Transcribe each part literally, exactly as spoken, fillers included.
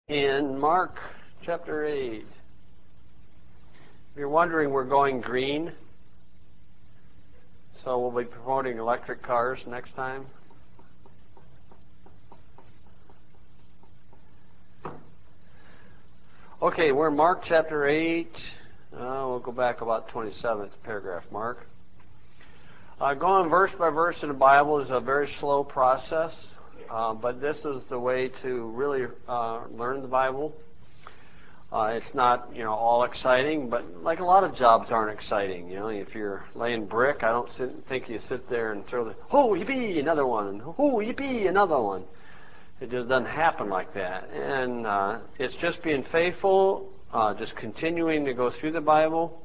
In Mark chapter eight. If you're wondering, we're going green, so we'll be promoting electric cars next time. Okay, we're in Mark chapter eight. Uh, we'll go back about twenty-seventh paragraph, Mark. Uh, going verse by verse in the Bible is a very slow process. Uh, but this is the way to really uh, learn the Bible. Uh, it's not, you know, all exciting, but like a lot of jobs aren't exciting. You know, if you're laying brick, I don't sit, think you sit there and throw the, oh, yippee, another one, and oh, yippee, another one. It just doesn't happen like that. And uh, it's just being faithful, uh, just continuing to go through the Bible.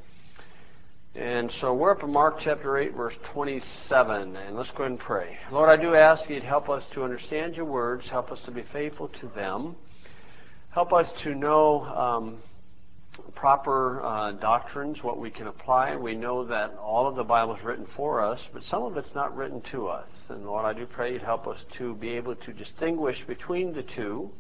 And so we're up in Mark chapter eight, verse twenty-seven, and let's go ahead and pray. Lord, I do ask you to help us to understand your words, help us to be faithful to them, help us to know um, proper uh, doctrines, what we can apply. We know that all of the Bible is written for us, but some of it's not written to us. And Lord, I do pray you'd help us to be able to distinguish between the two,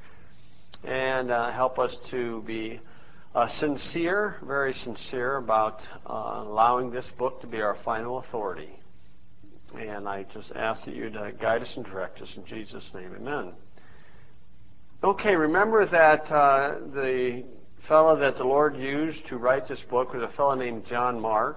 and uh, help us to be Uh, sincere, very sincere about uh, allowing this book to be our final authority. And I just ask that you'd uh, guide us and direct us in Jesus' name. Amen. Okay, remember that uh, the fellow that the Lord used to write this book was a fellow named John Mark.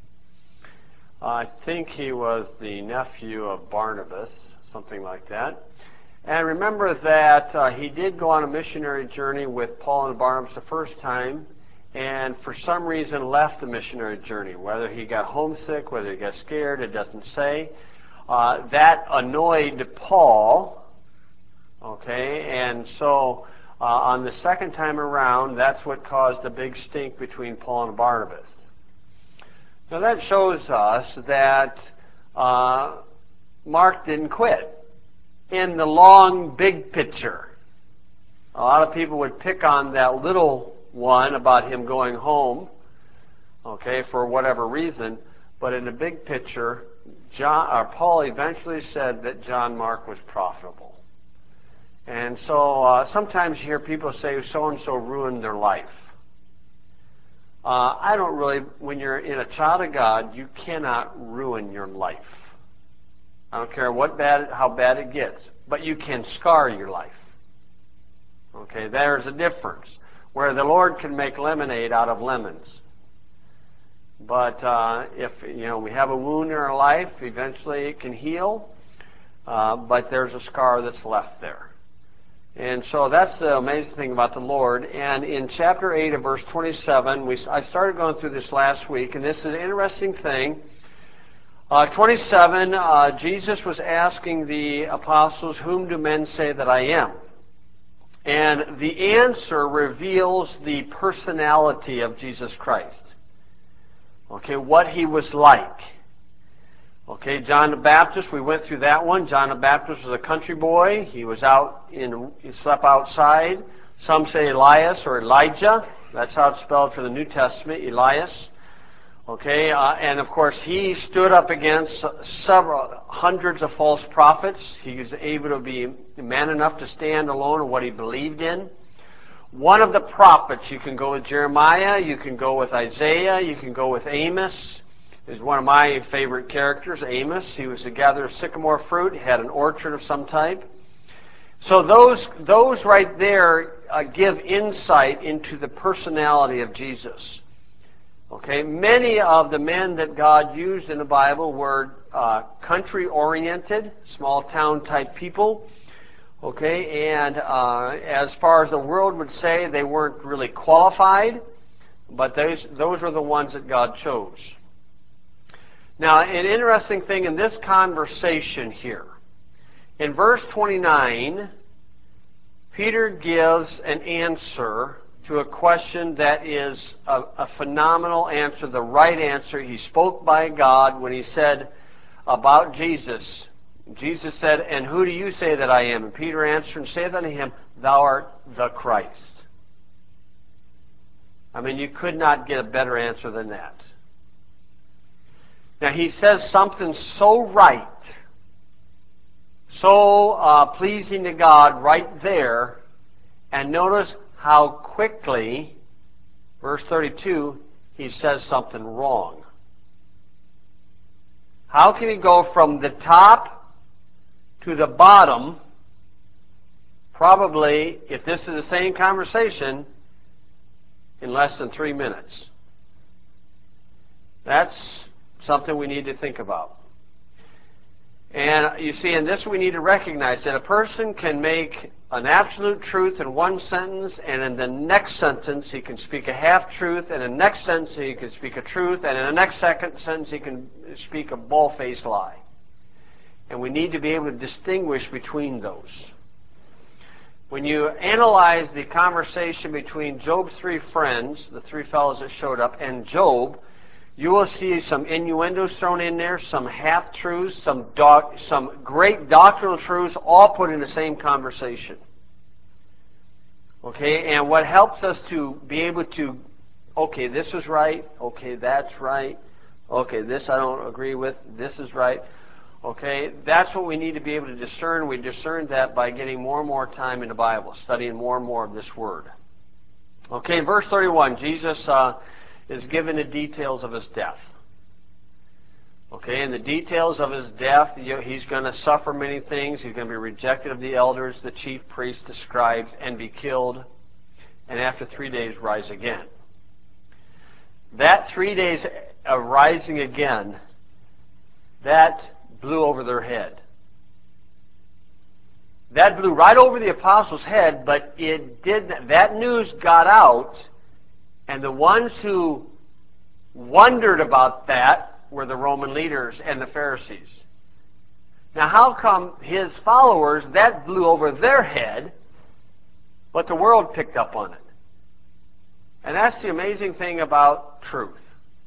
Uh, I think he was the nephew of Barnabas, something like that. And remember that uh, he did go on a missionary journey with Paul and Barnabas the first time, and for some reason left the missionary journey. Whether he got homesick, whether he got scared, it doesn't say. Uh, that annoyed Paul, okay, and so uh, on the second time around, that's what caused a big stink between Paul and Barnabas. Now that shows us that uh, Mark didn't quit. In the long, big picture, a lot of people would pick on that little one about him going home, okay, for whatever reason. But in the big picture, John, or Paul eventually said that John Mark was profitable. And so uh, sometimes you hear people say so-and-so ruined their life. Uh, I don't really, when you're in a child of God, you cannot ruin your life. I don't care what bad, how bad it gets, but you can scar your life. Okay, there's a difference. Where the Lord can make lemonade out of lemons. But uh, if you know we have a wound in our life, eventually it can heal, uh, but there's a scar that's left there. And so that's the amazing thing about the Lord. And in chapter eight of verse twenty-seven, we I started going through this last week, and this is an interesting thing. Uh, twenty-seven, uh, Jesus was asking the apostles, whom do men say that I am? And the answer reveals the personality of Jesus Christ. Okay, what he was like. Okay, John the Baptist, we went through that one. John the Baptist was a country boy. He was out in, he slept outside. Some say Elias or Elijah. That's how it's spelled for the New Testament, Elias. Okay, uh, and of course he stood up against several hundreds of false prophets. He was able to be man enough to stand alone in what he believed in. One of the prophets, you can go with Jeremiah, you can go with Isaiah, you can go with Amos, is one of my favorite characters, Amos. He was a gatherer of sycamore fruit. He had an orchard of some type. So those, those right there uh, give insight into the personality of Jesus. Okay, many of the men that God used in the Bible were uh, country-oriented, small-town type people. Okay, and uh, as far as the world would say, they weren't really qualified, but those, those were the ones that God chose. Now, an interesting thing in this conversation here, in verse twenty-nine, Peter gives an answer to a question that is a, a phenomenal answer, the right answer. He spoke by God when he said about Jesus. Jesus said, and who do you say that I am? And Peter answered and said unto him, thou art the Christ. I mean, you could not get a better answer than that. Now, he says something so right, so uh, pleasing to God right there, And notice how quickly, verse thirty-two, he says something wrong. How can he go from the top to the bottom, probably, if this is the same conversation, in less than three minutes? That's something we need to think about. And you see, in this we need to recognize that a person can make an absolute truth in one sentence, and in the next sentence he can speak a half-truth, and in the next sentence he can speak a truth, and in the next second sentence he can speak a bald-faced lie. And we need to be able to distinguish between those. When you analyze the conversation between Job's three friends, the three fellows that showed up, and Job, you will see some innuendos thrown in there, some half-truths, some, doc, some great doctrinal truths, all put in the same conversation. Okay, and what helps us to be able to, okay, this is right, okay, that's right, okay, this I don't agree with, this is right, okay, that's what we need to be able to discern. We discern that by getting more and more time in the Bible, studying more and more of this Word. Okay, in verse thirty-one, Jesus uh, is given the details of his death. Okay, and the details of his death, you know, he's going to suffer many things. He's going to be rejected of the elders, the chief priests, the scribes, and be killed, and after three days rise again. That three days of rising again, that blew over their head. That blew right over the apostles' head, but it did that news got out. And the ones who wondered about that were the Roman leaders and the Pharisees. Now, how come his followers, that blew over their head, but the world picked up on it? And that's the amazing thing about truth.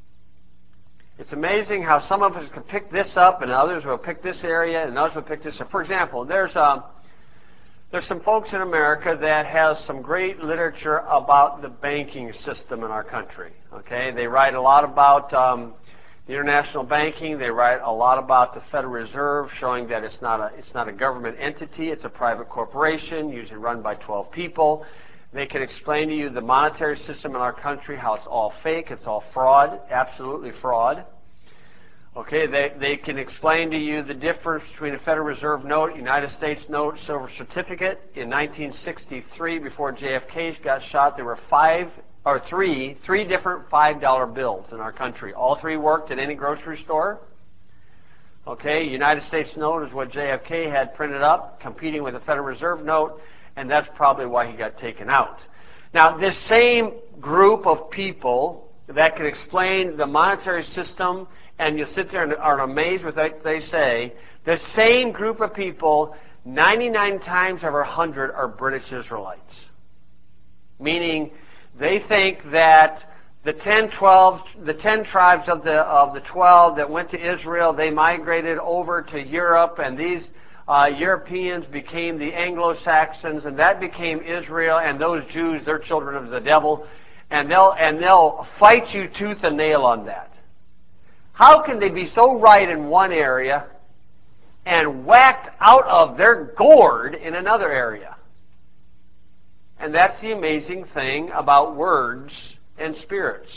It's amazing how some of us can pick this up, and others will pick this area, and others will pick this up. For example, there's a... There's some folks in America that has some great literature about the banking system in our country. Okay, they write a lot about um, the international banking. They write a lot about the Federal Reserve, showing that it's not a it's not a government entity. It's a private corporation, usually run by twelve people. They can explain to you the monetary system in our country, how it's all fake, it's all fraud, absolutely fraud. Okay, they, they can explain to you the difference between a Federal Reserve note, United States note, silver certificate. In nineteen sixty-three, before J F K got shot, there were five or three, three different five dollar bills in our country. All three worked at any grocery store. Okay, United States note is what J F K had printed up, competing with the Federal Reserve note, and that's probably why he got taken out. Now, this same group of people that can explain the monetary system, and you sit there and are amazed with what they say, the same group of people, ninety-nine times over one hundred are British Israelites. Meaning, they think that the ten, twelve, the ten tribes of the of the twelve that went to Israel, they migrated over to Europe, and these uh, Europeans became the Anglo-Saxons, and that became Israel, and those Jews, they're children of the devil, and they'll and they'll fight you tooth and nail on that. How can they be so right in one area and whacked out of their gourd in another area? And that's the amazing thing about words and spirits.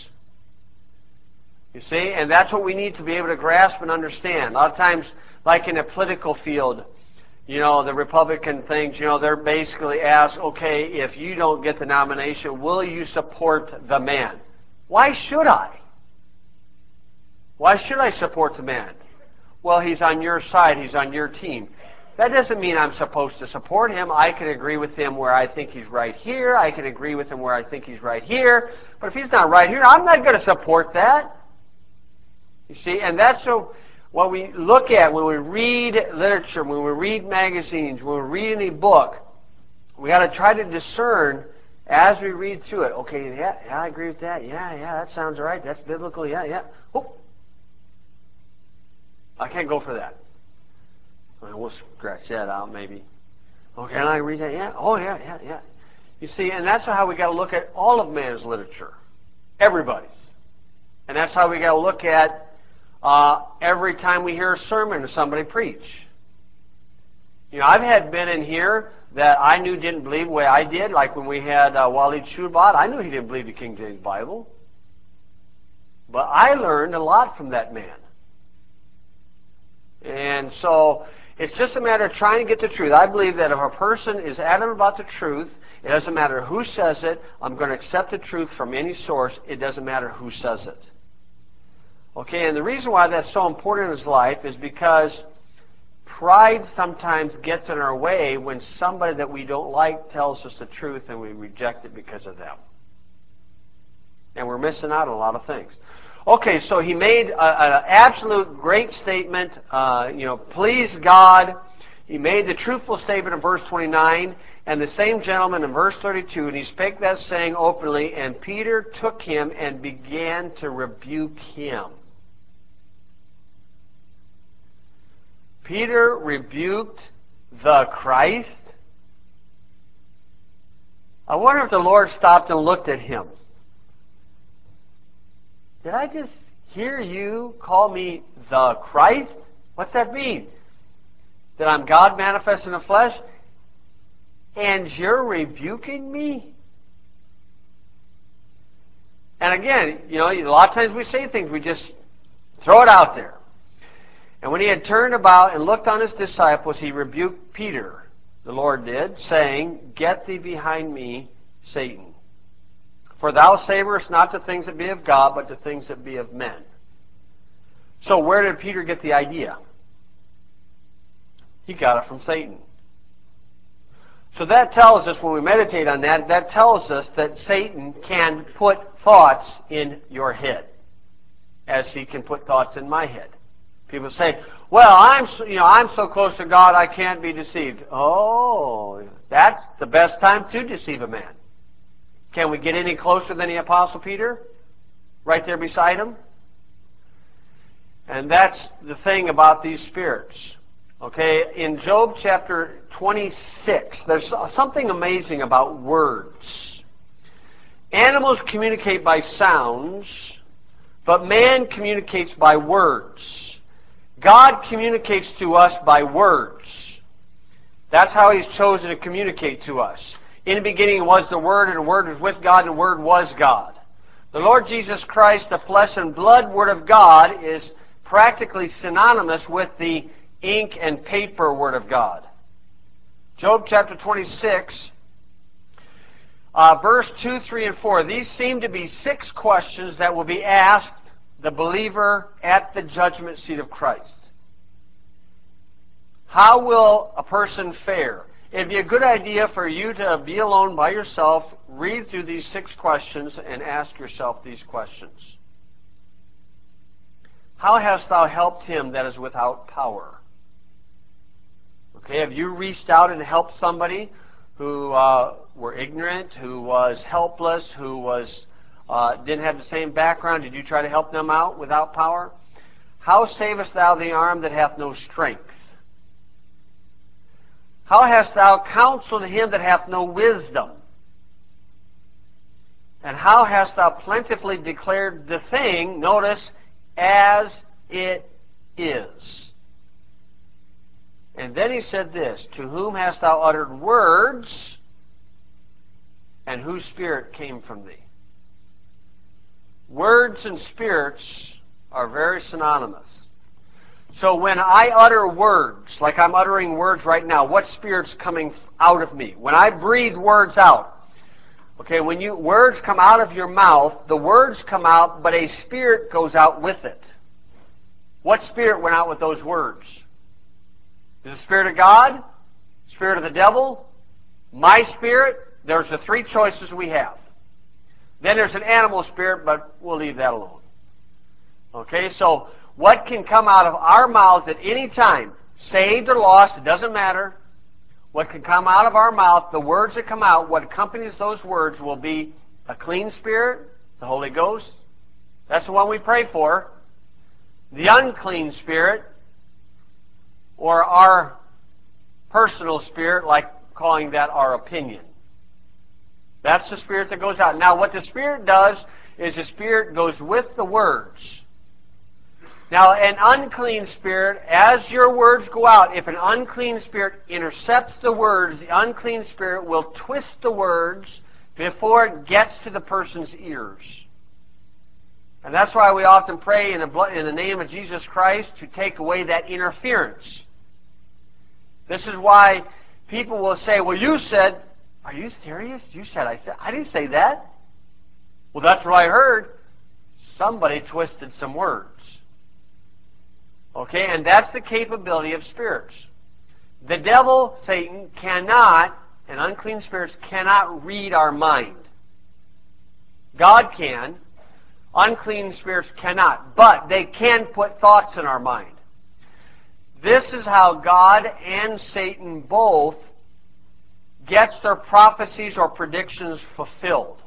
You see, and that's what we need to be able to grasp and understand. A lot of times, like in a political field, you know, the Republican things, you know, they're basically asked, okay, if you don't get the nomination, will you support the man? Why should I? Why should I support the man? Well, he's on your side. He's on your team. That doesn't mean I'm supposed to support him. I can agree with him where I think he's right here. I can agree with him where I think he's right here. But if he's not right here, I'm not going to support that. You see, and that's so, what we look at when we read literature, when we read magazines, when we read any book, we got to try to discern as we read through it. Okay, yeah, yeah, I agree with that. Yeah, yeah, that sounds right. That's biblical. Yeah, yeah. Oh. I can't go for that. Well, we'll scratch that out maybe. Okay, can I read that? Yeah. Oh, yeah, yeah, yeah. You see, and that's how we got to look at all of man's literature. Everybody's. And that's how we got to look at uh, every time we hear a sermon or somebody preach. You know, I've had men in here that I knew didn't believe the way I did, like when we had uh, Walid Shoebat. I knew he didn't believe the King James Bible. But I learned a lot from that man. And so it's just a matter of trying to get the truth. I believe that if a person is adamant about the truth, it doesn't matter who says it. I'm going to accept the truth from any source. It doesn't matter who says it. Okay, and the reason why that's so important in his life is because pride sometimes gets in our way when somebody that we don't like tells us the truth and we reject it because of them. And we're missing out on a lot of things. Okay, so he made an absolute great statement, uh, you know, please God. He made the truthful statement in verse twenty-nine, and the same gentleman in verse thirty-two, and he spake that saying openly, and Peter took him and began to rebuke him. Peter rebuked the Christ. I wonder if the Lord stopped and looked at him. Did I just hear you call me the Christ? What's that mean? That I'm God manifest in the flesh? And you're rebuking me? And again, you know, a lot of times we say things, we just throw it out there. And when he had turned about and looked on his disciples, he rebuked Peter, the Lord did, saying, Get thee behind me, Satan. For thou savorest not the things that be of God, but the things that be of men. So where did Peter get the idea? He got it from Satan. So that tells us, when we meditate on that, that tells us that Satan can put thoughts in your head, as he can put thoughts in my head. People say, well, I'm so, you know, I'm so close to God I can't be deceived. Oh, that's the best time to deceive a man. Can we get any closer than the Apostle Peter? Right there beside him? And that's the thing about these spirits. Okay, in Job chapter twenty-six, there's something amazing about words. Animals communicate by sounds, but man communicates by words. God communicates to us by words. That's how He's chosen to communicate to us. In the beginning was the Word, and the Word was with God, and the Word was God. The Lord Jesus Christ, the flesh and blood Word of God, is practically synonymous with the ink and paper Word of God. Job chapter twenty-six, uh, verse two, three, and four. These seem to be six questions that will be asked the believer at the judgment seat of Christ. How will a person fare? It'd be a good idea for you to be alone by yourself, read through these six questions, and ask yourself these questions. How hast thou helped him that is without power? Okay, have you reached out and helped somebody who uh, were ignorant, who was helpless, who was uh, didn't have the same background? Did you try to help them out without power? How savest thou the arm that hath no strength? How hast thou counseled him that hath no wisdom? And how hast thou plentifully declared the thing, notice, as it is? And then he said this, to whom hast thou uttered words, and whose spirit came from thee? Words and spirits are very synonymous. So when I utter words, like I'm uttering words right now, what spirit's coming out of me? When I breathe words out, okay, when you words come out of your mouth, the words come out, but a spirit goes out with it. What spirit went out with those words? Is it the Spirit of God? Spirit of the devil? My spirit? There's the three choices we have. Then there's an animal spirit, but we'll leave that alone. Okay, so what can come out of our mouths at any time, saved or lost, it doesn't matter. What can come out of our mouth, the words that come out, what accompanies those words will be a clean spirit, the Holy Ghost. That's the one we pray for. The unclean spirit, or our personal spirit, like calling that our opinion. That's the spirit that goes out. Now, what the Spirit does is the Spirit goes with the words. Now, an unclean spirit, as your words go out, if an unclean spirit intercepts the words, the unclean spirit will twist the words before it gets to the person's ears. And that's why we often pray in the, blood, in the name of Jesus Christ to take away that interference. This is why people will say, well, you said, are you serious? You said I said, I didn't say that. Well, that's what I heard. Somebody twisted some words. Okay, and that's the capability of spirits. The devil, Satan, cannot, and unclean spirits cannot read our mind. God can. Unclean spirits cannot. But they can put thoughts in our mind. This is how God and Satan both gets their prophecies or predictions fulfilled.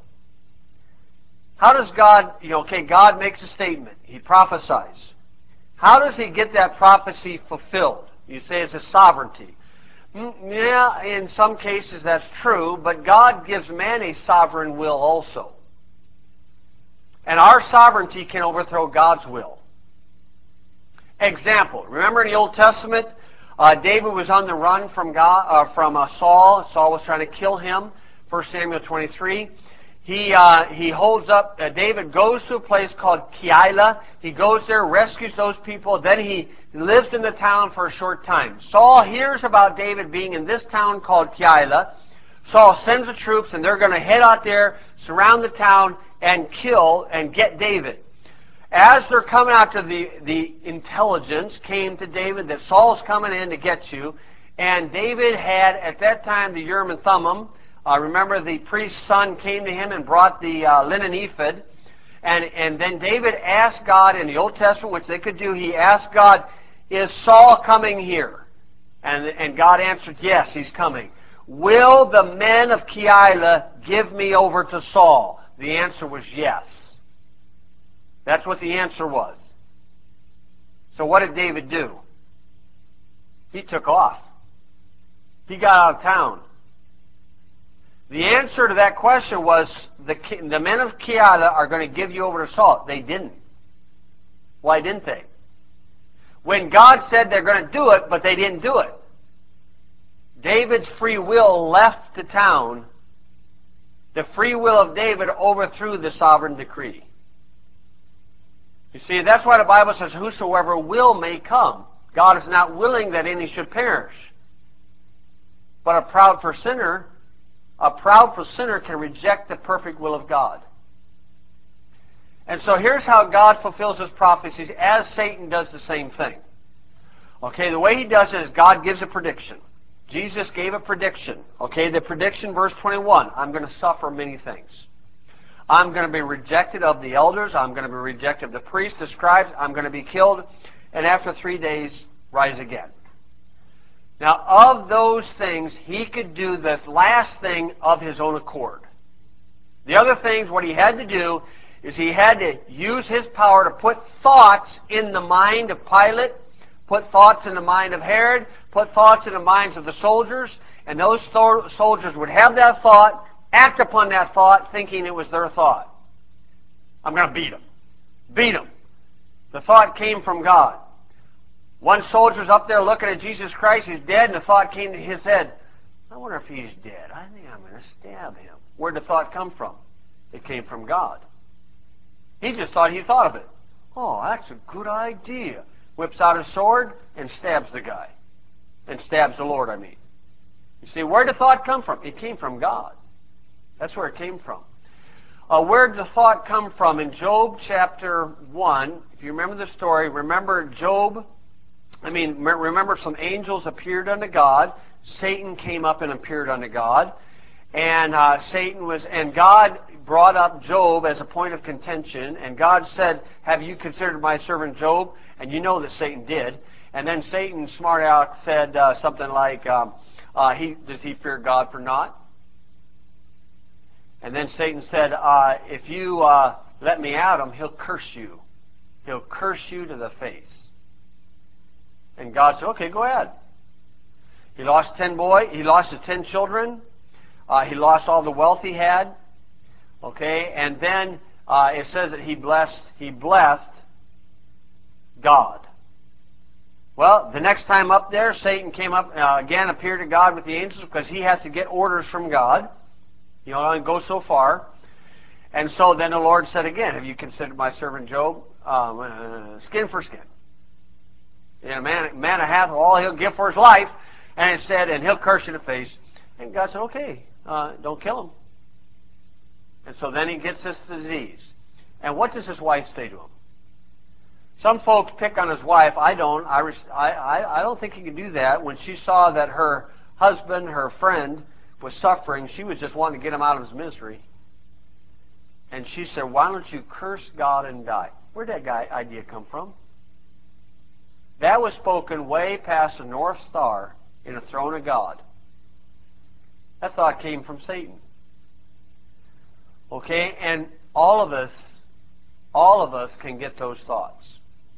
How does God, you know, okay, God makes a statement. He prophesies. How does he get that prophecy fulfilled? You say it's a sovereignty. Yeah, in some cases that's true, but God gives man a sovereign will also. And our sovereignty can overthrow God's will. Example, remember in the Old Testament, uh, David was on the run from God, uh, from uh, Saul. Saul was trying to kill him. First Samuel twenty-three. He, uh, he holds up, uh, David goes to a place called Keilah. He goes there, rescues those people. Then he lives in the town for a short time. Saul hears about David being in this town called Keilah. Saul sends the troops, and they're going to head out there, surround the town, and kill and get David. As they're coming after the, the intelligence came to David that Saul's coming in to get you. And David had, at that time, the Urim and Thummim. Uh, remember, the priest's son came to him and brought the uh, linen ephod. And, and then David asked God in the Old Testament, which they could do, he asked God, is Saul coming here? And, and God answered, yes, he's coming. Will the men of Keilah give me over to Saul? The answer was yes. That's what the answer was. So what did David do? He took off. He got out of town. The answer to that question was, the, the men of Keilah are going to give you over to Saul. They didn't. Why didn't they? When God said they're going to do it, but they didn't do it. David's free will left the town. The free will of David overthrew the sovereign decree. You see, that's why the Bible says, whosoever will may come. God is not willing that any should perish. But a proud for sinner, a proud for sinner can reject the perfect will of God. And so here's how God fulfills his prophecies, as Satan does the same thing. Okay, the way he does it is God gives a prediction. Jesus gave a prediction. Okay, the prediction, verse twenty-one, I'm going to suffer many things. I'm going to be rejected of the elders. I'm going to be rejected of the priests, the scribes. I'm going to be killed. And after three days, rise again. Now, of those things, he could do the last thing of his own accord. The other things, what he had to do is he had to use his power to put thoughts in the mind of Pilate, put thoughts in the mind of Herod, put thoughts in the minds of the soldiers, and those soldiers would have that thought, act upon that thought, thinking it was their thought. I'm going to beat him. Beat him. The thought came from God. One soldier's up there looking at Jesus Christ. He's dead, and the thought came to his head. I wonder if he's dead. I think I'm going to stab him. Where'd the thought come from? It came from God. He just thought he thought of it. Oh, that's a good idea. Whips out his sword and stabs the guy. And stabs the Lord, I mean. You see, where did the thought come from? It came from God. That's where it came from. Uh, where did the thought come from? In Job chapter one, if you remember the story, remember Job, I mean, remember some angels appeared unto God. Satan came up and appeared unto God. And uh, Satan was, and God brought up Job as a point of contention. And God said, have you considered my servant Job? And you know that Satan did. And then Satan, smart out, said uh, something like, um, uh, he, does he fear God for naught? And then Satan said, uh, if you uh, let me at him, he'll curse you. He'll curse you to the face. And God said, okay, go ahead. He lost ten boys. He lost his ten children. Uh, he lost all the wealth he had. Okay, and then uh, it says that he blessed. He blessed God. Well, the next time up there, Satan came up, uh, again appeared to God with the angels because he has to get orders from God. You know, and go so far. And so then the Lord said again, have you considered my servant Job? Um, uh, skin for skin. And a man, man a half of all he'll give for his life. And it said, and he'll curse you in the face. And God said, okay, uh, don't kill him. And so then he gets this disease. And what does his wife say to him? Some folks pick on his wife. I don't. I, I, I don't think he can do that. When she saw that her husband, her friend, was suffering, she was just wanting to get him out of his misery. And she said, why don't you curse God and die? Where'd that guy idea come from? That was spoken way past the North Star in the throne of God. That thought came from Satan. Okay? And all of us, all of us can get those thoughts.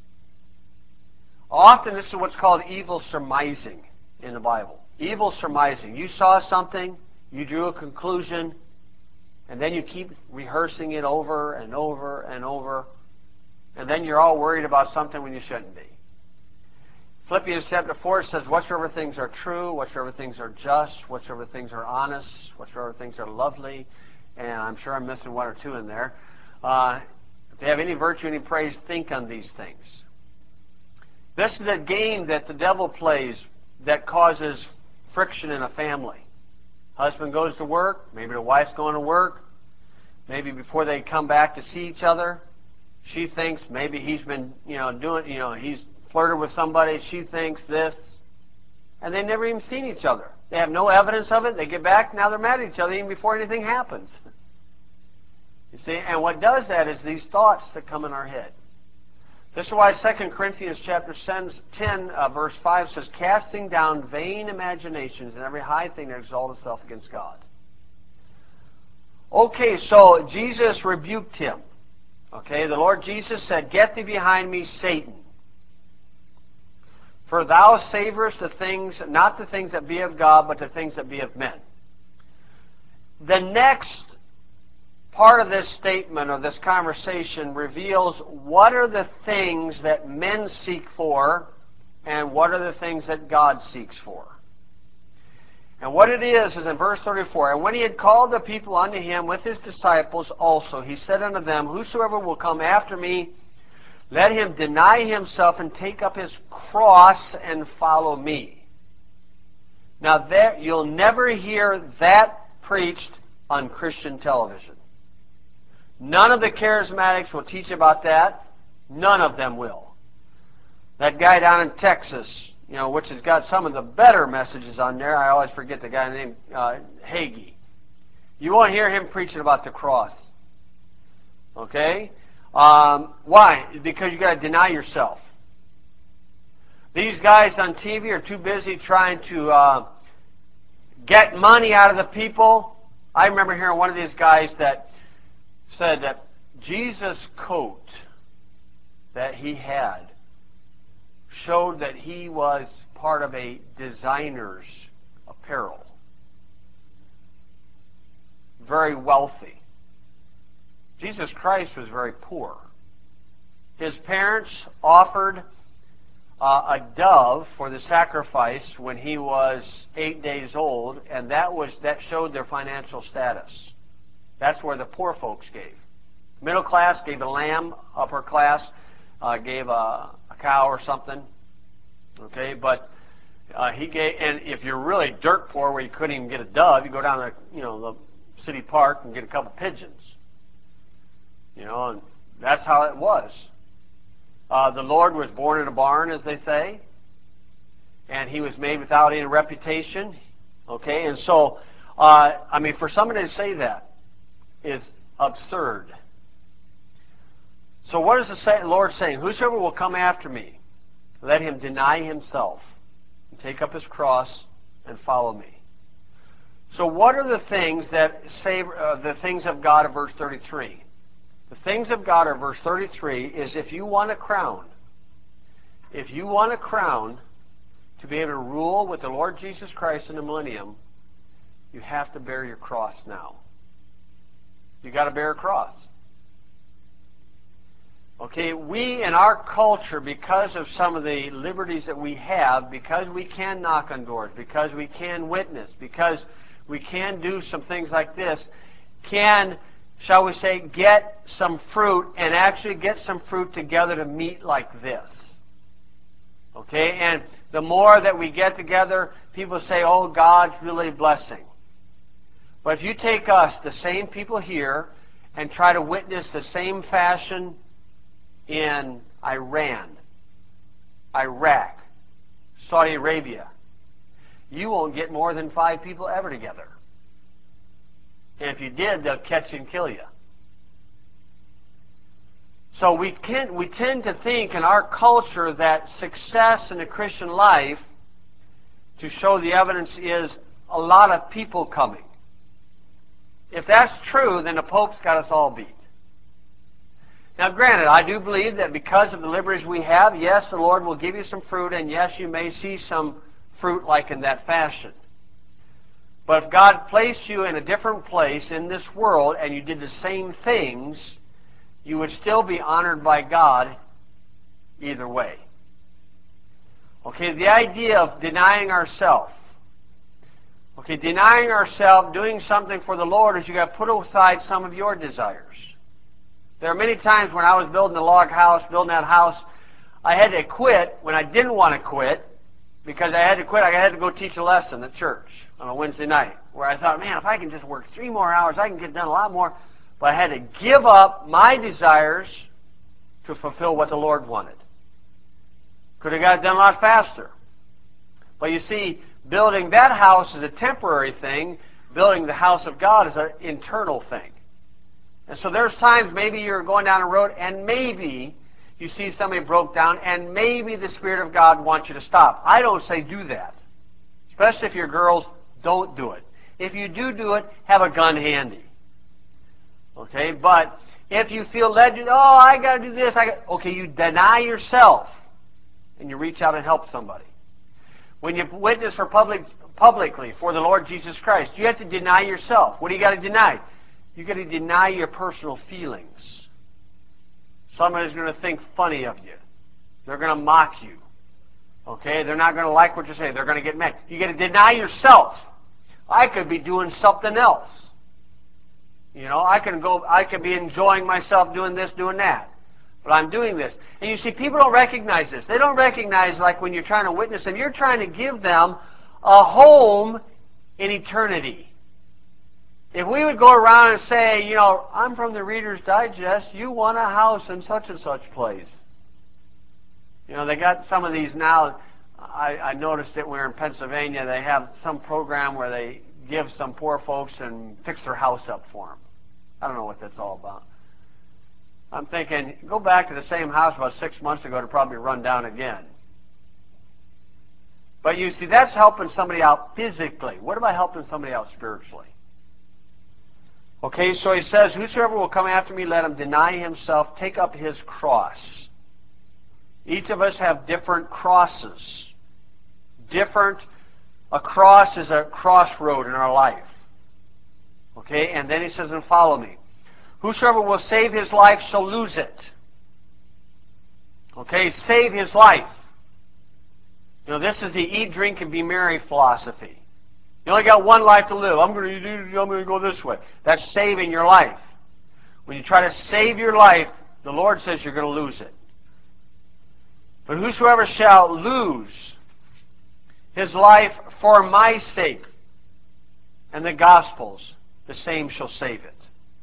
Often this is what's called evil surmising in the Bible. Evil surmising. You saw something, you drew a conclusion, and then you keep rehearsing it over and over and over, and then you're all worried about something when you shouldn't be. Philippians chapter four says, whatsoever things are true, whatsoever things are just, whatsoever things are honest, whatsoever things are lovely, and I'm sure I'm missing one or two in there. Uh, if they have any virtue, any praise, think on these things. This is a game that the devil plays that causes friction in a family. Husband goes to work, maybe the wife's going to work, maybe before they come back to see each other, she thinks maybe he's been, you know, doing, you know, he's flirted with somebody, she thinks this, and they never even seen each other. They have no evidence of it, they get back, now they're mad at each other even before anything happens. You see, and what does that is these thoughts that come in our head. This is why Second Corinthians chapter ten, uh, verse five says, casting down vain imaginations and every high thing that exalts itself against God. Okay, so Jesus rebuked him. Okay, the Lord Jesus said, get thee behind me, Satan. For thou savorest the things, not the things that be of God, but the things that be of men. The next part of this statement or this conversation reveals what are the things that men seek for and what are the things that God seeks for. And what it is is in verse thirty-four, and when he had called the people unto him with his disciples also, he said unto them, whosoever will come after me, let him deny himself and take up his cross and follow me. Now there, you'll never hear that preached on Christian television. None of the charismatics will teach about that. None of them will. That guy down in Texas, you know, which has got some of the better messages on there, I always forget the guy named uh, Hagee. You won't hear him preaching about the cross. Okay? Um, why? Because you got to deny yourself. These guys on T V are too busy trying to uh, get money out of the people. I remember hearing one of these guys that said that Jesus' coat that he had showed that he was part of a designer's apparel. Very wealthy. Jesus Christ was very poor. His parents offered uh, a dove for the sacrifice when he was eight days old, and that was that showed their financial status. That's where the poor folks gave. Middle class gave a lamb. Upper class uh, gave a, a cow or something. Okay, but uh, he gave. And if you're really dirt poor, where you couldn't even get a dove, you go down to you know the city park and get a couple pigeons. You know, and that's how it was. Uh, the Lord was born in a barn, as they say, and he was made without any reputation. Okay, and so uh, I mean, for somebody to say that is absurd. So what is the Lord saying? Whosoever will come after me, let him deny himself and take up his cross and follow me. So what are the things that say uh, the things of God of verse thirty-three? The things of God of verse thirty-three is if you want a crown, if you want a crown to be able to rule with the Lord Jesus Christ in the millennium, you have to bear your cross now. You got to bear a cross. Okay, we in our culture, because of some of the liberties that we have, because we can knock on doors, because we can witness, because we can do some things like this, can, shall we say, get some fruit and actually get some fruit together to meet like this. Okay, and the more that we get together, people say, oh, God's really blessing. But if you take us, the same people here, and try to witness the same fashion in Iran, Iraq, Saudi Arabia, you won't get more than five people ever together. And if you did, they'll catch you and kill you. So we can, we tend to think in our culture that success in the Christian life, to show the evidence, is a lot of people coming. If that's true, then the Pope's got us all beat. Now granted, I do believe that because of the liberties we have, yes, the Lord will give you some fruit, and yes, you may see some fruit like in that fashion. But if God placed you in a different place in this world, and you did the same things, you would still be honored by God either way. Okay, the idea of denying ourselves. Okay, denying ourselves, doing something for the Lord, is you got to put aside some of your desires. There are many times when I was building the log house, building that house, I had to quit when I didn't want to quit, because I had to quit. I had to go teach a lesson at church on a Wednesday night, where I thought, man, if I can just work three more hours, I can get done a lot more. But I had to give up my desires to fulfill what the Lord wanted. Could have got it done a lot faster. But you see, building that house is a temporary thing. Building the house of God is an internal thing. And so there's times maybe you're going down a road and maybe you see somebody broke down and maybe the Spirit of God wants you to stop. I don't say do that. Especially if you're girls, don't do it. If you do do it, have a gun handy. Okay, but if you feel led to, oh, I got to do this, I got, okay, you deny yourself and you reach out and help somebody. When you witness for public, publicly for the Lord Jesus Christ, you have to deny yourself. What do you got to deny? You got to deny your personal feelings. Somebody's going to think funny of you. They're going to mock you. Okay, they're not going to like what you're saying. They're going to get mad. You got to deny yourself. I could be doing something else. You know, I can go. I could be enjoying myself doing this, doing that. But I'm doing this. And you see, people don't recognize this. They don't recognize, like when you're trying to witness them, you're trying to give them a home in eternity. If we would go around and say, you know, I'm from the Reader's Digest, you want a house in such and such place. You know, they got some of these now. I, I noticed it when we were in Pennsylvania. They have some program where they give some poor folks and fix their house up for them. I don't know what that's all about. I'm thinking, go back to the same house about six months ago to probably run down again. But you see, that's helping somebody out physically. What about helping somebody out spiritually? Okay, so he says, whosoever will come after me, let him deny himself, take up his cross. Each of us have different crosses. Different, a cross is a crossroad in our life. Okay, and then he says, and follow me. Whosoever will save his life shall lose it. Okay, save his life. You know, this is the eat, drink, and be merry philosophy. You only got one life to live. I'm going to do, I'm going to go this way. That's saving your life. When you try to save your life, the Lord says you're going to lose it. But whosoever shall lose his life for my sake and the gospel's, the same shall save it.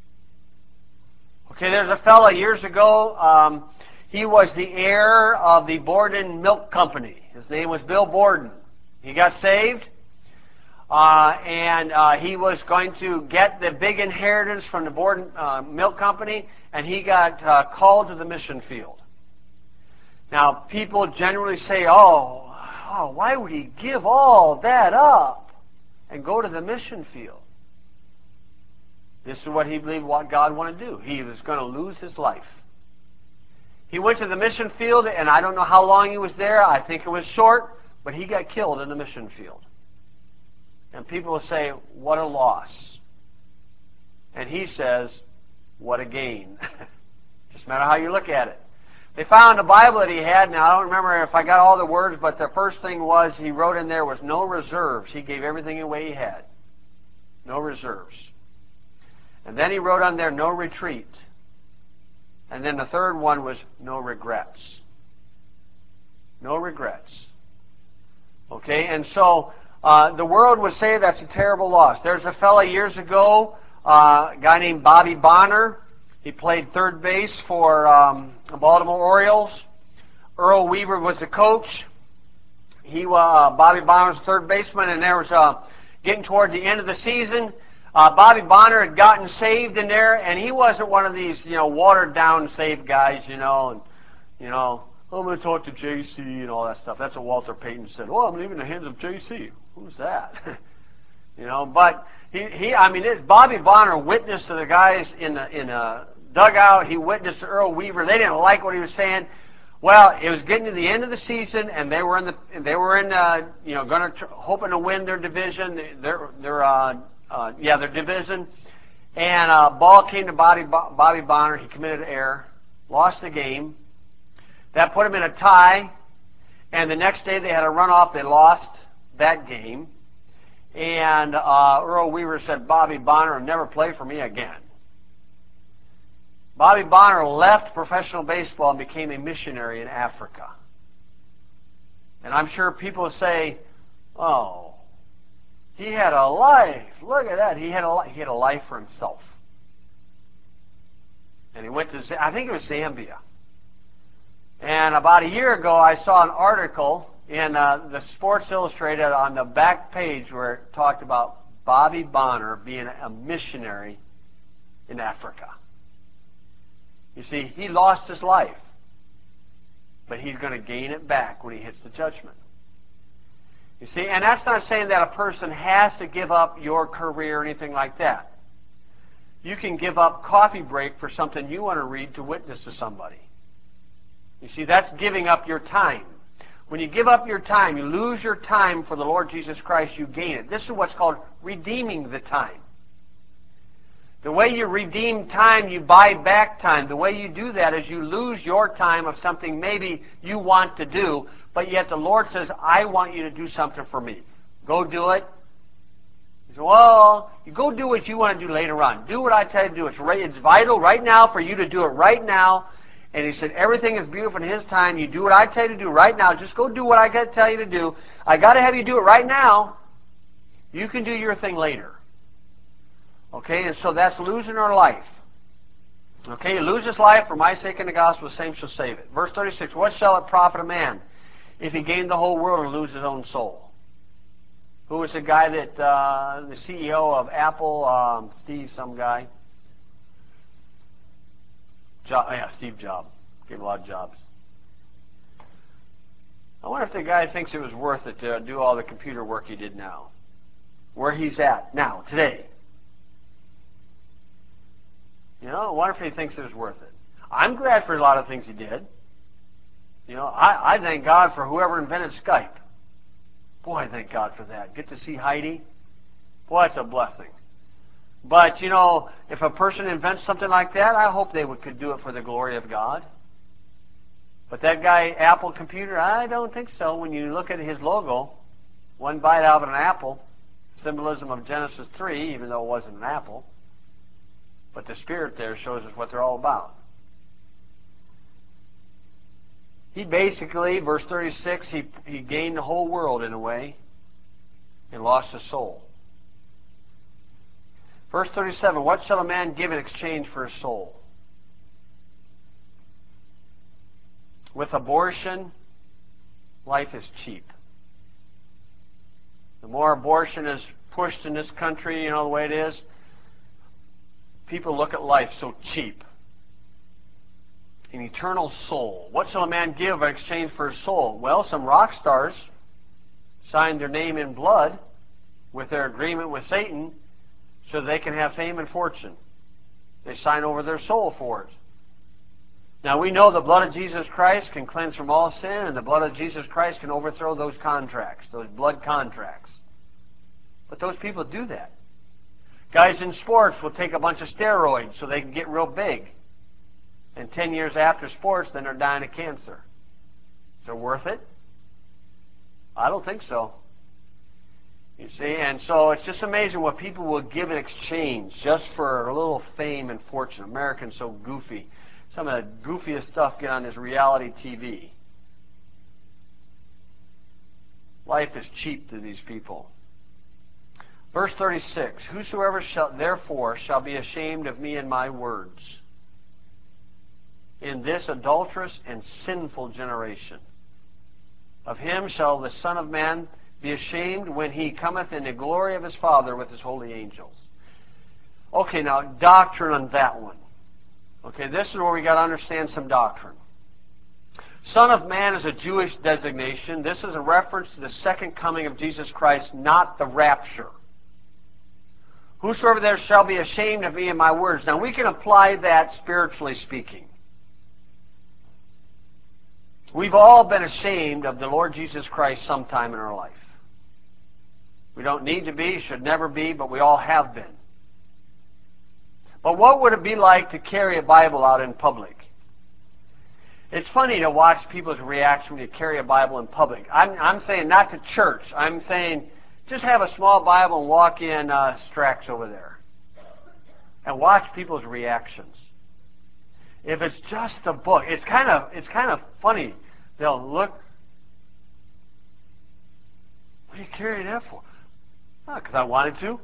Okay, there's a fellow years ago. Um, he was the heir of the Borden Milk Company. His name was Bill Borden. He got saved. Uh, and uh, he was going to get the big inheritance from the Borden uh, Milk Company, and he got uh, called to the mission field. Now, people generally say, oh, oh, why would he give all that up and go to the mission field? This is what he believed what God wanted to do. He was going to lose his life. He went to the mission field, and I don't know how long he was there. I think it was short, but he got killed in the mission field. And people will say, what a loss. And he says, what a gain. Just matter how you look at it. They found a Bible that he had. Now, I don't remember if I got all the words, but the first thing was he wrote in there was no reserves. He gave everything away he had. No reserves. And then he wrote on there, no retreat. And then the third one was no regrets. No regrets. Okay, and so uh, the world would say that's a terrible loss. There's a fellow years ago, uh, a guy named Bobby Bonner. He played third base for um, the Baltimore Orioles. Earl Weaver was the coach. He, uh, Bobby Bonner was the third baseman, and there was uh, getting toward the end of the season. Uh, Bobby Bonner had gotten saved in there, and he wasn't one of these, you know, watered-down saved guys, you know, and, you know, oh, I'm going to talk to J C and all that stuff. That's what Walter Payton said. Oh, I'm leaving the hands of J C. Who's that? You know, but he, he I mean, this Bobby Bonner witnessed to the guys in the in a dugout. He witnessed to Earl Weaver. They didn't like what he was saying. Well, it was getting to the end of the season, and they were in the they were in uh, you know going to hoping to win their division. Their their uh, uh, yeah their division, and uh, ball came to Bobby Bobby Bonner. He committed an error, lost the game. That put them in a tie, and the next day they had a runoff. They lost that game, and uh, Earl Weaver said, Bobby Bonner will never play for me again. Bobby Bonner left professional baseball and became a missionary in Africa. And I'm sure people say, oh, he had a life. Look at that. He had a, he had a life for himself. And he went to, I think it was Zambia. And about a year ago, I saw an article in uh, the Sports Illustrated on the back page where it talked about Bobby Bonner being a missionary in Africa. You see, he lost his life, but he's going to gain it back when he hits the judgment. You see, and that's not saying that a person has to give up your career or anything like that. You can give up coffee break for something you want to read to witness to somebody. You see, that's giving up your time. When you give up your time, you lose your time for the Lord Jesus Christ, you gain it. This is what's called redeeming the time. The way you redeem time, you buy back time. The way you do that is you lose your time of something maybe you want to do, but yet the Lord says, I want you to do something for me. Go do it. He says, well, you go do what you want to do later on. Do what I tell you to do. It's, right, it's vital right now for you to do it right now. And he said, everything is beautiful in His time. You do what I tell you to do right now. Just go do what I got to tell you to do. I got to have you do it right now. You can do your thing later. Okay, and so that's losing our life. Okay, you lose his life for my sake and the gospel, the same shall save it. Verse thirty-six, what shall it profit a man if he gain the whole world and lose his own soul? Who was the guy that, uh, the C E O of Apple, um, Steve, some guy? Jo- yeah, Steve Jobs. Gave a lot of jobs. I wonder if the guy thinks it was worth it to do all the computer work he did now. Where he's at now, today. You know, I wonder if he thinks it was worth it. I'm glad for a lot of things he did. You know, I, I thank God for whoever invented Skype. Boy, I thank God for that. Get to see Heidi. Boy, it's a blessing. But, you know, if a person invents something like that, I hope they would, could do it for the glory of God. But that guy, Apple computer, I don't think so. When you look at his logo, one bite out of an apple, symbolism of Genesis three, even though it wasn't an apple. But the Spirit there shows us what they're all about. He basically, verse thirty-six, he, he gained the whole world in a way and lost his soul. Verse thirty-seven, what shall a man give in exchange for his soul? With abortion, life is cheap. The more abortion is pushed in this country, you know the way it is, people look at life so cheap. An eternal soul. What shall a man give in exchange for his soul? Well, some rock stars signed their name in blood with their agreement with Satan so they can have fame and fortune. They sign over their soul for it. Now, we know the blood of Jesus Christ can cleanse from all sin, and the blood of Jesus Christ can overthrow those contracts, those blood contracts. But those people do that. Guys in sports will take a bunch of steroids so they can get real big. and ten years after sports, then they're dying of cancer. Is it worth it? I don't think so. You see, and so it's just amazing what people will give in exchange just for a little fame and fortune. Americans so goofy. Some of the goofiest stuff get on this reality T V. Life is cheap to these people. Verse thirty-six, whosoever shall therefore shall be ashamed of me and my words in this adulterous and sinful generation, of him shall the Son of Man be ashamed when he cometh in the glory of his Father with his holy angels. Okay, now doctrine on that one. Okay, this is where we got to understand some doctrine. Son of Man is a Jewish designation. This is a reference to the second coming of Jesus Christ, not the rapture. Whosoever there shall be ashamed of me and my words. Now we can apply that spiritually speaking. We've all been ashamed of the Lord Jesus Christ sometime in our life. We don't need to be, should never be, but we all have been. But what would it be like to carry a Bible out in public? It's funny to watch people's reaction when you carry a Bible in public. I'm, I'm saying not to church. I'm saying just have a small Bible and walk in uh, Strax over there. And watch people's reactions. If it's just a book, it's kind of it's kind of funny. They'll look. What are you carrying that for? Oh, because I wanted to.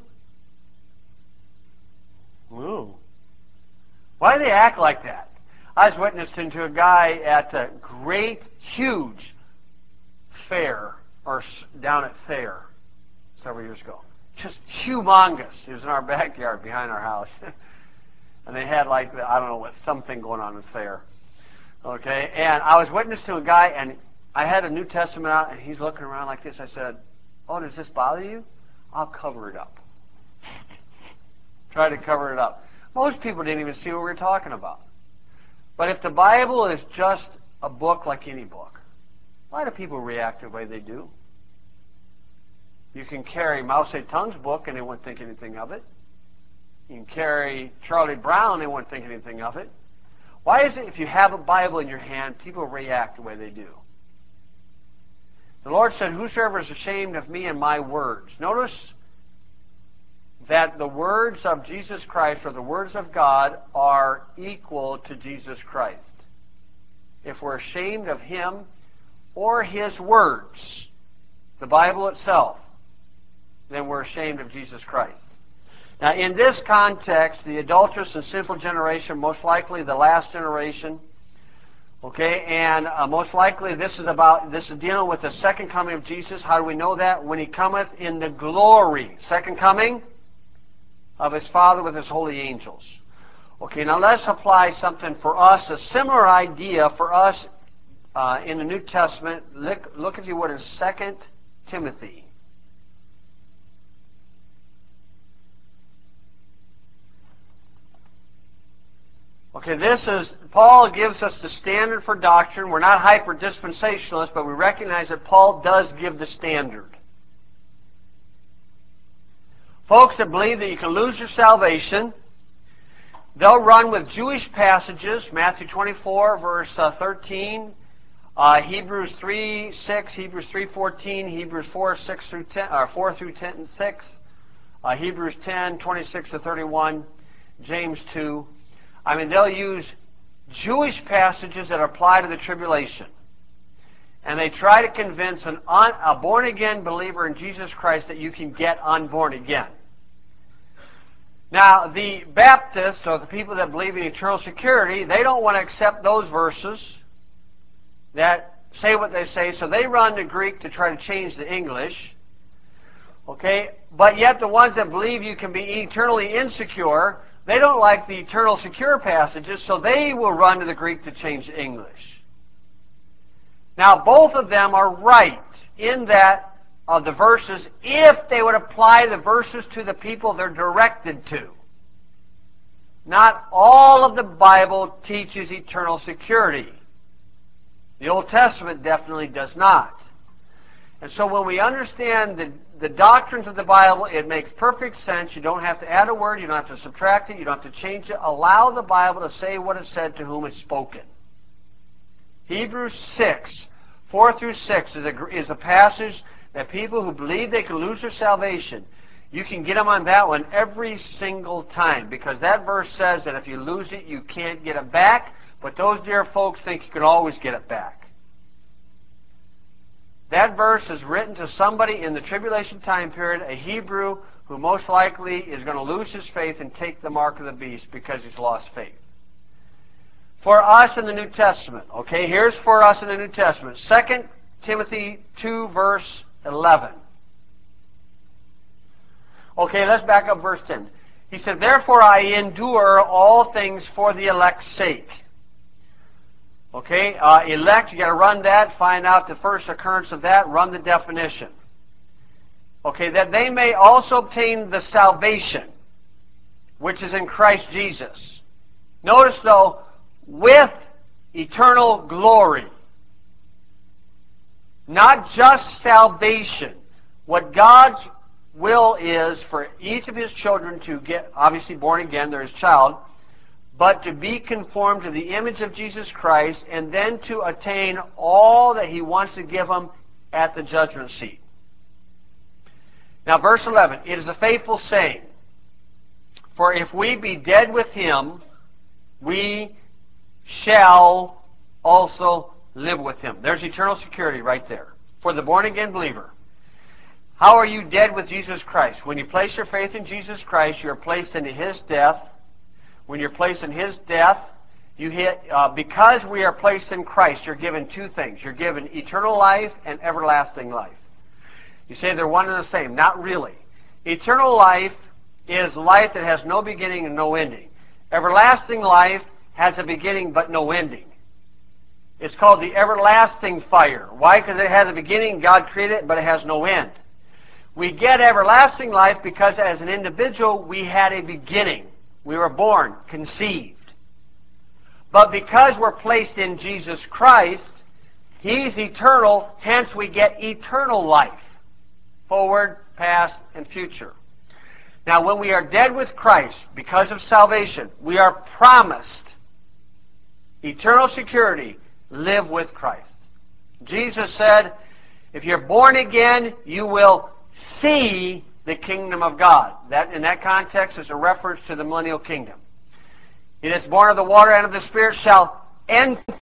Ooh. Why do they act like that? I was witnessing to a guy at a great, huge fair, or down at Thayer, several years ago. Just humongous. It was in our backyard behind our house. And they had like, I don't know what, something going on in Thayer. Okay, and I was witnessing to a guy, and I had a New Testament out, and he's looking around like this. I said, oh, does this bother you? I'll cover it up. Try to cover it up. Most people didn't even see what we were talking about. But if the Bible is just a book like any book, why do people react the way they do? You can carry Mao Zedong's book and they won't think anything of it. You can carry Charlie Brown and they won't think anything of it. Why is it if you have a Bible in your hand, people react the way they do? The Lord said, whosoever is ashamed of me and my words. Notice that the words of Jesus Christ, or the words of God, are equal to Jesus Christ. If we're ashamed of Him or His words, the Bible itself, then we're ashamed of Jesus Christ. Now, in this context, the adulterous and sinful generation, most likely the last generation, okay, and uh, most likely this is about, this is dealing with the second coming of Jesus. How do we know that? When He cometh in the glory, second coming of His Father with His holy angels. Okay, now let's apply something for us, a similar idea for us uh, in the New Testament. Look, look, if you would, in Second Timothy. Okay, this is, Paul gives us the standard for doctrine. We're not hyper-dispensationalists, but we recognize that Paul does give the standard. Folks that believe that you can lose your salvation, they'll run with Jewish passages, Matthew twenty-four, verse uh, thirteen, uh, Hebrews three, six, Hebrews three, fourteen, Hebrews four, six through ten, or four through ten and six, uh, Hebrews ten, twenty-six to thirty-one, James two. I mean, they'll use Jewish passages that apply to the tribulation. And they try to convince an un, a born-again believer in Jesus Christ that you can get unborn again. Now, the Baptists, or the people that believe in eternal security, they don't want to accept those verses that say what they say, so they run to Greek to try to change the English. Okay? But yet the ones that believe you can be eternally insecure, they don't like the eternal secure passages, so they will run to the Greek to change the English. Now, both of them are right in that of the verses, if they would apply the verses to the people they're directed to. Not all of the Bible teaches eternal security. The Old Testament definitely does not. And so when we understand the, the doctrines of the Bible, it makes perfect sense. You don't have to add a word. You don't have to subtract it. You don't have to change it. Allow the Bible to say what it said to whom it's spoken. Hebrews six, four through six is a, is a passage that people who believe they can lose their salvation, you can get them on that one every single time, because that verse says that if you lose it, you can't get it back, but those dear folks think you can always get it back. That verse is written to somebody in the tribulation time period, a Hebrew who most likely is going to lose his faith and take the mark of the beast because he's lost faith. For us in the New Testament, okay, here's for us in the New Testament, Second Timothy two, verse eleven. Okay, let's back up verse ten. He said, therefore I endure all things for the elect's sake. Okay, uh, elect, you got to run that, find out the first occurrence of that, run the definition. Okay, that they may also obtain the salvation which is in Christ Jesus. Notice though, with eternal glory. Not just salvation. What God's will is for each of His children to get, obviously born again, they're His child, but to be conformed to the image of Jesus Christ, and then to attain all that He wants to give them at the judgment seat. Now verse eleven, it is a faithful saying, for if we be dead with Him, we shall also live with Him. There's eternal security right there for the born-again believer. How are you dead with Jesus Christ? When you place your faith in Jesus Christ, you're placed into His death. When you're placed in His death, you hit, uh, because we are placed in Christ, you're given two things. You're given eternal life and everlasting life. You say they're one and the same. Not really. Eternal life is life that has no beginning and no ending. Everlasting life has a beginning but no ending. It's called the everlasting fire. Why? Because it has a beginning, God created it, but it has no end. We get everlasting life because as an individual, we had a beginning. We were born, conceived. But because we're placed in Jesus Christ, He's eternal, hence we get eternal life. Forward, past, and future. Now when we are dead with Christ, because of salvation, we are promised eternal security, live with Christ. Jesus said, if you're born again, you will see the kingdom of God. That, in that context, is a reference to the millennial kingdom. It is born of the water and of the Spirit shall enter